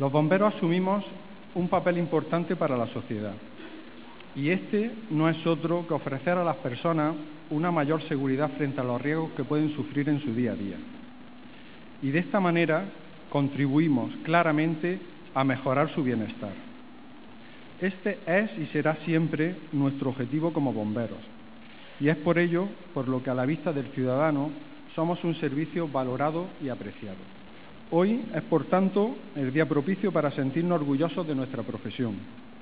Los bomberos asumimos un papel importante para la sociedad y este no es otro que ofrecer a las personas una mayor seguridad frente a los riesgos que pueden sufrir en su día a día. Y de esta manera contribuimos claramente a mejorar su bienestar. Este es y será siempre nuestro objetivo como bomberos. Y es por ello por lo que a la vista del ciudadano somos un servicio valorado y apreciado. Hoy es, por tanto, el día propicio para sentirnos orgullosos de nuestra profesión.